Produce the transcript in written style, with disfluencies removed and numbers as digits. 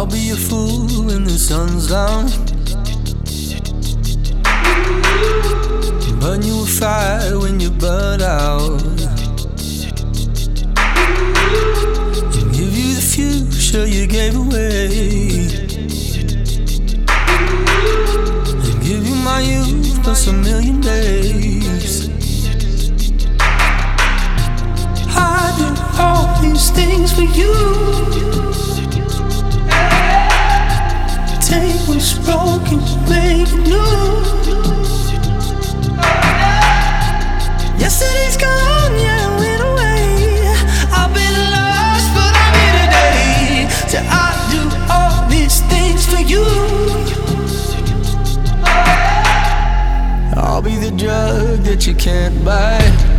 I'll be a fool when the sun's down. Burn you a fire when you burn out, and give you the future you gave away, and give you my youth plus a million days. I do all these things for you. Take what's broken, make it new. Yesterday's gone, yeah, it went away. I've been lost, but I'm here today. So I do all these things for you. I'll be the drug that you can't buy.